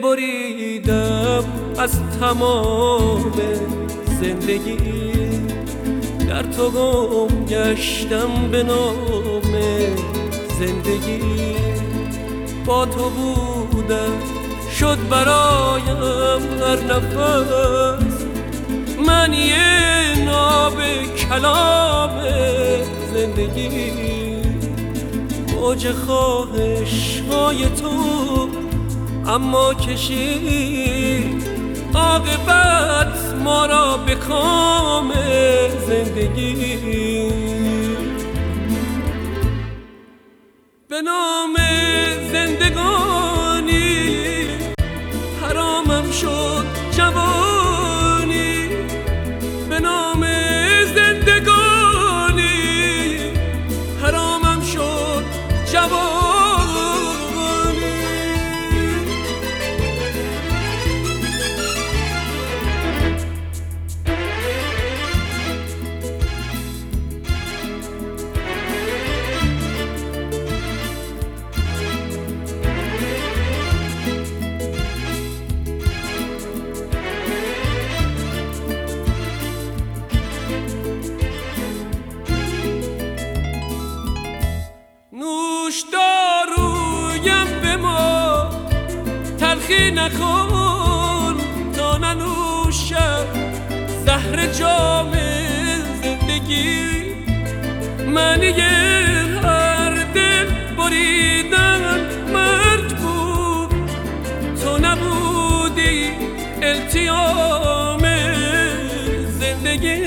بریدم از تمام زندگی، در تو گم گشتم به نام زندگی. با تو بودم شد برایم هر نفس، من یه ناب کلام زندگی. موج خواهش های تو اما کشید عاقبت ما را به کام زندگی. به نام زندگانی حرامم شد جوانی، به نام زندگانی حرامم شد جوانی. نوش دارویم به ما تلخی نکن تا ننوشم زهر جام زندگی. معنی هر دل بریدن مرگ بود، تو نبودی التیام زندگی.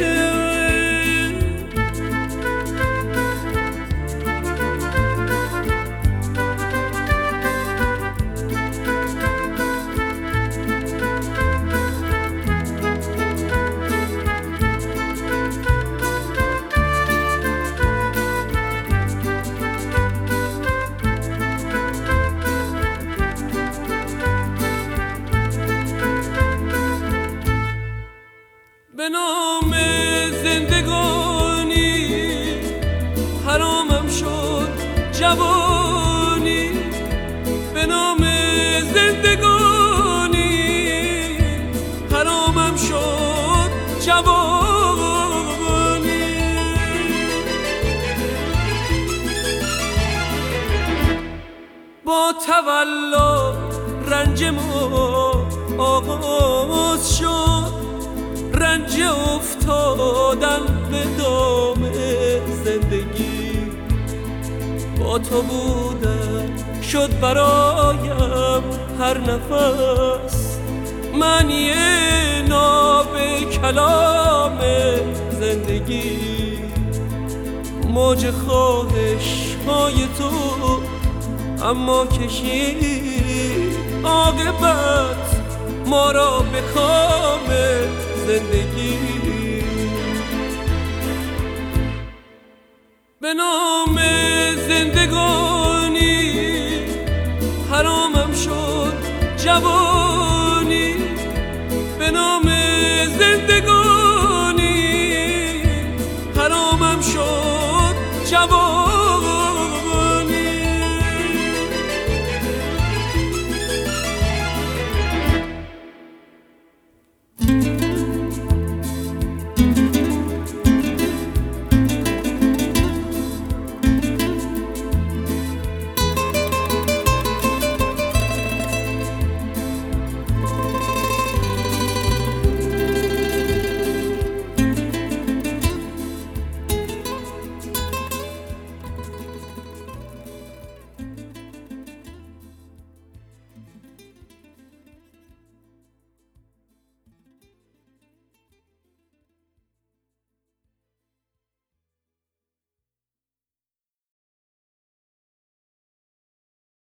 به نام زندگانی حرامم شد جوانی، به نام زندگانی حرامم شد جوانی. با تولد رنج ما آغاز شد، رنج افتادن به دام زندگی. با تو بودم شد برایم هر نفس، من یه ناب کلام زندگی. موج خواهش های تو اما کشید عاقبت ما را به کام زندگی. به نام زندگانی حرامم شد جوانی، به نام